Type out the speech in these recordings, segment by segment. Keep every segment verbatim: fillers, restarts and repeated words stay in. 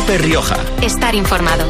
COPE Rioja. Estar informado.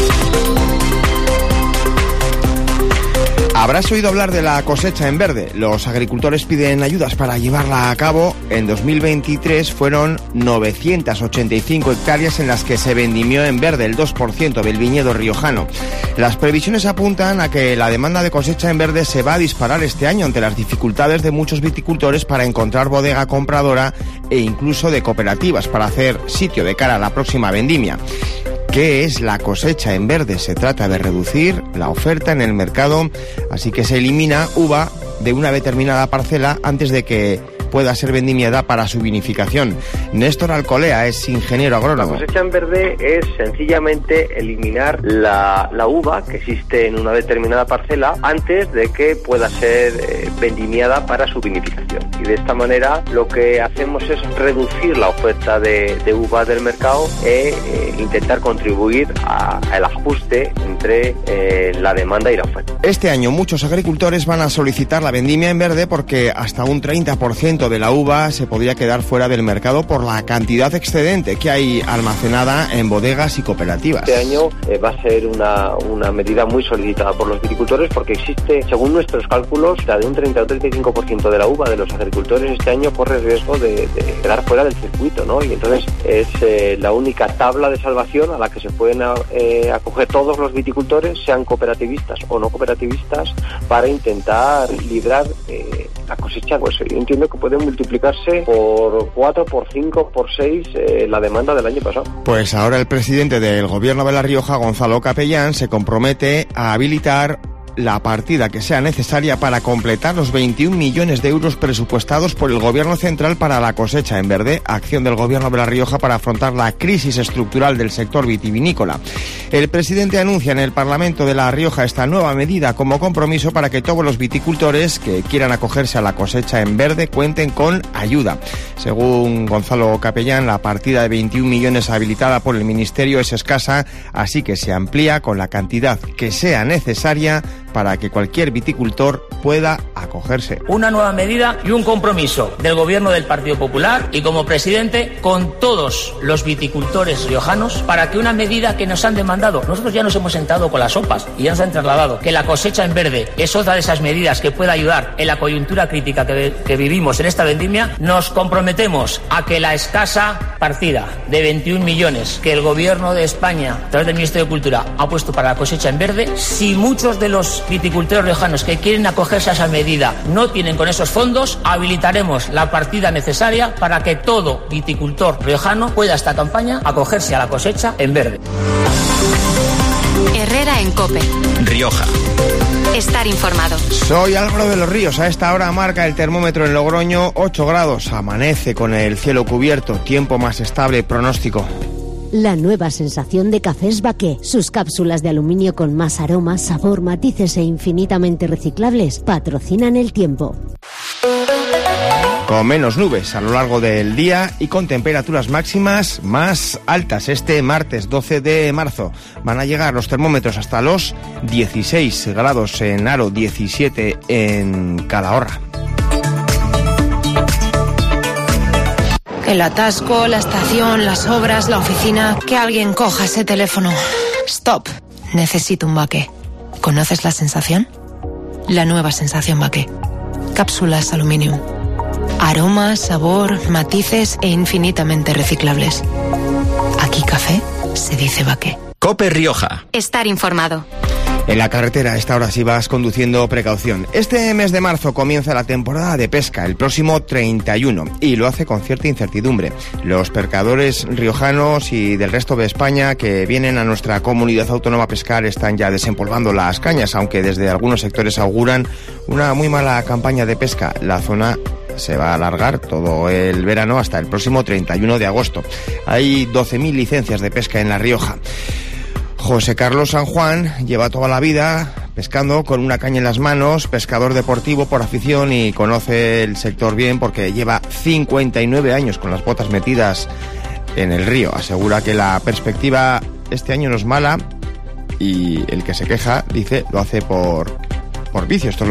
Habrás oído hablar de la cosecha en verde. Los agricultores piden ayudas para llevarla a cabo. En dos mil veintitrés fueron novecientas ochenta y cinco hectáreas en las que se vendimió en verde el dos por ciento del viñedo riojano. Las previsiones apuntan a que la demanda de cosecha en verde se va a disparar este año ante las dificultades de muchos viticultores para encontrar bodega compradora e incluso de cooperativas para hacer sitio de cara a la próxima vendimia. ¿Qué es la cosecha en verde? Se trata de reducir la oferta en el mercado, así que se elimina uva de una determinada parcela antes de que pueda ser vendimiada para su vinificación. Néstor Alcolea es ingeniero agrónomo. La cosecha en verde es sencillamente eliminar la, la uva que existe en una determinada parcela antes de que pueda ser eh, vendimiada para su vinificación. Y de esta manera lo que hacemos es reducir la oferta de, de uva del mercado e eh, intentar contribuir al ajuste entre eh, la demanda y la oferta. Este año muchos agricultores van a solicitar la vendimia en verde porque hasta un treinta por ciento de la uva se podría quedar fuera del mercado por la cantidad excedente que hay almacenada en bodegas y cooperativas. Este año eh, va a ser una, una medida muy solicitada por los viticultores porque existe, según nuestros cálculos, de un treinta o treinta y cinco por ciento de la uva de los agricultores este año corre riesgo de, de quedar fuera del circuito, ¿no? Y entonces es eh, la única tabla de salvación a la que se pueden eh, acoger todos los viticultores, sean cooperativistas o no cooperativistas, para intentar librar eh, la cosecha. Pues yo entiendo que puede multiplicarse por cuatro, por cinco, por seis eh, la demanda del año pasado. Pues ahora el presidente del Gobierno de La Rioja, Gonzalo Capellán, se compromete a habilitar la partida que sea necesaria para completar los veintiún millones de euros presupuestados por el Gobierno central para la cosecha en verde, acción del Gobierno de La Rioja para afrontar la crisis estructural del sector vitivinícola. El presidente anuncia en el Parlamento de La Rioja esta nueva medida como compromiso para que todos los viticultores que quieran acogerse a la cosecha en verde cuenten con ayuda. Según Gonzalo Capellán, la partida de veintiún millones habilitada por el Ministerio es escasa, así que se amplía con la cantidad que sea necesaria para que cualquier viticultor pueda acogerse. Una nueva medida y un compromiso del Gobierno del Partido Popular y como presidente con todos los viticultores riojanos para que una medida que nos han demandado, nosotros ya nos hemos sentado con las sopas y ya nos han trasladado que la cosecha en verde es otra de esas medidas que puede ayudar en la coyuntura crítica que, que vivimos en esta vendimia. Nos comprometemos a que la escasa partida de veintiún millones que el Gobierno de España a través del Ministerio de Cultura ha puesto para la cosecha en verde, si muchos de los viticultores riojanos que quieren acogerse a esa medida no tienen con esos fondos, habilitaremos la partida necesaria para que todo viticultor riojano pueda esta campaña acogerse a la cosecha en verde. Herrera en COPE. Rioja. Estar informado. Soy Álvaro de los Ríos. A esta hora marca el termómetro en Logroño ocho grados. Amanece con el cielo cubierto, tiempo más estable, pronóstico. La nueva sensación de Cafés Baqué. Sus cápsulas de aluminio con más aroma, sabor, matices e infinitamente reciclables patrocinan el tiempo. Con menos nubes a lo largo del día y con temperaturas máximas más altas. Este martes doce de marzo van a llegar los termómetros hasta los dieciséis grados en Haro, diecisiete en Calahorra. El atasco, la estación, las obras, la oficina... Que alguien coja ese teléfono. Stop. Necesito un Baqué. ¿Conoces la sensación? La nueva sensación Baqué. Cápsulas Aluminium. Aroma, sabor, matices e infinitamente reciclables. Aquí café se dice Baqué. COPE Rioja. Estar informado. En la carretera, a esta hora si vas conduciendo, precaución. Este mes de marzo comienza la temporada de pesca, el próximo treinta y uno, y lo hace con cierta incertidumbre. Los pescadores riojanos y del resto de España que vienen a nuestra comunidad autónoma a pescar están ya desempolvando las cañas, aunque desde algunos sectores auguran una muy mala campaña de pesca. La zona se va a alargar todo el verano hasta el próximo treinta y uno de agosto. Hay doce mil licencias de pesca en La Rioja. José Carlos San Juan lleva toda la vida pescando con una caña en las manos, pescador deportivo por afición y conoce el sector bien porque lleva cincuenta y nueve años con las botas metidas en el río. Asegura que la perspectiva este año no es mala y el que se queja, dice, lo hace por, por vicio. Esto es lo que cree.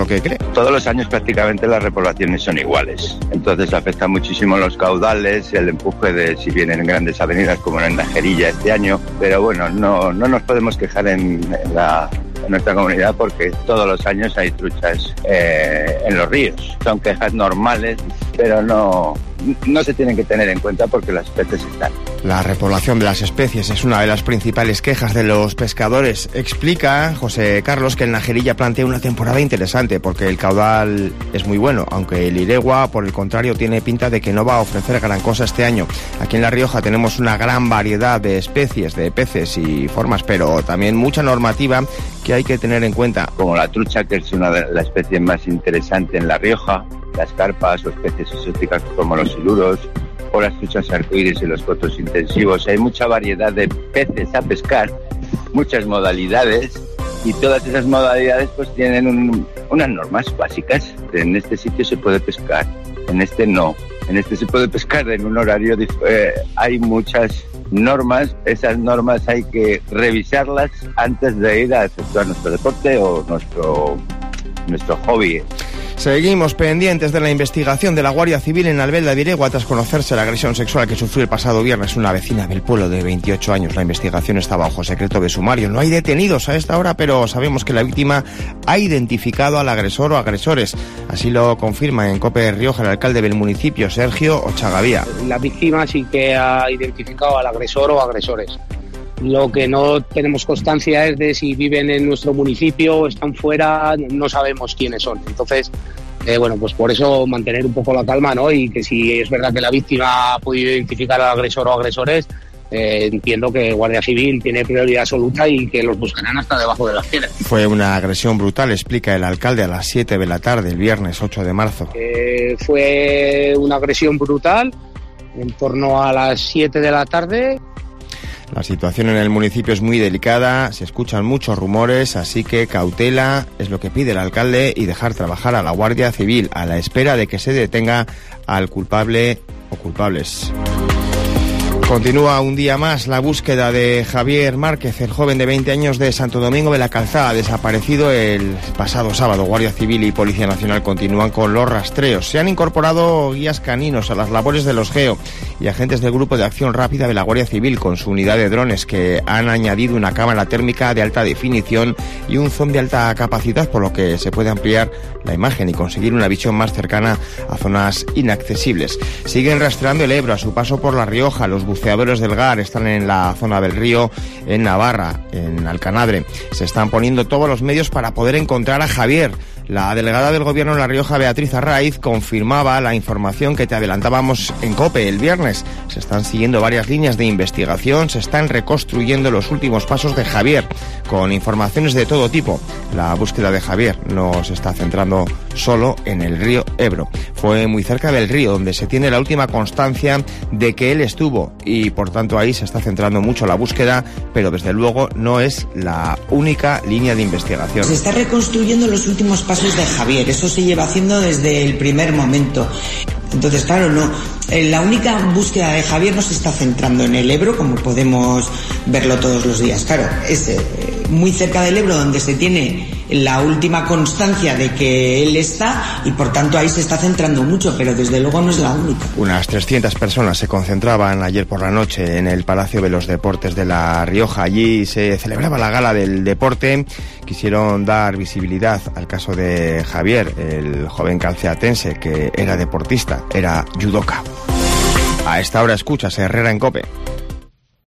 Todos los años prácticamente las repoblaciones son iguales, entonces afecta muchísimo los caudales, el empuje de si vienen grandes avenidas como en Najerilla este año, pero bueno, no, no nos podemos quejar en, en, la, en nuestra comunidad porque todos los años hay truchas eh, en los ríos. Son quejas normales, pero no, no se tienen que tener en cuenta porque las especies están. La repoblación de las especies es una de las principales quejas de los pescadores. Explica José Carlos que el Najerilla plantea una temporada interesante porque el caudal es muy bueno, aunque el Iregua, por el contrario, tiene pinta de que no va a ofrecer gran cosa este año. Aquí en La Rioja tenemos una gran variedad de especies, de peces y formas, pero también mucha normativa que hay que tener en cuenta. Como la trucha, que es una de las especies más interesantes en La Rioja, las carpas o especies exóticas como los siluros, o las truchas arcoíris y los cotos intensivos. Hay mucha variedad de peces a pescar, muchas modalidades, y todas esas modalidades pues tienen un, unas normas básicas. En este sitio se puede pescar, en este no. En este se puede pescar en un horario... Eh, hay muchas normas, esas normas hay que revisarlas antes de ir a efectuar nuestro deporte o nuestro, nuestro hobby. Seguimos pendientes de la investigación de la Guardia Civil en Albelda de Iregua tras conocerse la agresión sexual que sufrió el pasado viernes una vecina del pueblo de veintiocho años. La investigación está bajo secreto de sumario. No hay detenidos a esta hora, pero sabemos que la víctima ha identificado al agresor o agresores. Así lo confirma en COPE Rioja el alcalde del municipio, Sergio Ochagavía. La víctima sí que ha identificado al agresor o agresores. Lo que no tenemos constancia es de si viven en nuestro municipio o están fuera, no sabemos quiénes son. Entonces, eh, bueno, pues por eso mantener un poco la calma, ¿no? Y que si es verdad que la víctima ha podido identificar al agresor o agresores, eh, entiendo que Guardia Civil tiene prioridad absoluta y que los buscarán hasta debajo de las piedras. Fue una agresión brutal, explica el alcalde, a las siete de la tarde, el viernes ocho de marzo. Eh, fue una agresión brutal, en torno a las siete de la tarde. La situación en el municipio es muy delicada, se escuchan muchos rumores, así que cautela es lo que pide el alcalde y dejar trabajar a la Guardia Civil a la espera de que se detenga al culpable o culpables. Continúa un día más la búsqueda de Javier Márquez, el joven de veinte años de Santo Domingo de la Calzada, desaparecido el pasado sábado. Guardia Civil y Policía Nacional continúan con los rastreos. Se han incorporado guías caninos a las labores de los GEO y agentes del Grupo de Acción Rápida de la Guardia Civil con su unidad de drones, que han añadido una cámara térmica de alta definición y un zoom de alta capacidad, por lo que se puede ampliar la imagen y conseguir una visión más cercana a zonas inaccesibles. Siguen rastreando el Ebro a su paso por La Rioja. Los buceadores del G A R están en la zona del río, en Navarra, en Alcanadre. Se están poniendo todos los medios para poder encontrar a Javier. La delegada del Gobierno en La Rioja, Beatriz Arraiz, confirmaba la información que te adelantábamos en COPE el viernes. Se están siguiendo varias líneas de investigación, se están reconstruyendo los últimos pasos de Javier, con informaciones de todo tipo. La búsqueda de Javier no se está centrando solo en el río Ebro. Fue muy cerca del río donde se tiene la última constancia de que él estuvo y por tanto ahí se está centrando mucho la búsqueda, pero desde luego no es la única línea de investigación. Se está reconstruyendo los últimos pasos de Javier, eso se lleva haciendo desde el primer momento. Entonces, claro, no, la única búsqueda de Javier no se está centrando en el Ebro, como podemos verlo todos los días. Claro, es eh, muy cerca del Ebro donde se tiene la última constancia de que él está y por tanto ahí se está centrando mucho, pero desde luego no es la única. Unas trescientas personas se concentraban ayer por la noche en el Palacio de los Deportes de La Rioja. Allí se celebraba la gala del deporte. Quisieron dar visibilidad al caso de Javier, el joven calceatense que era deportista, era judoka. A esta hora escuchas Herrera en COPE.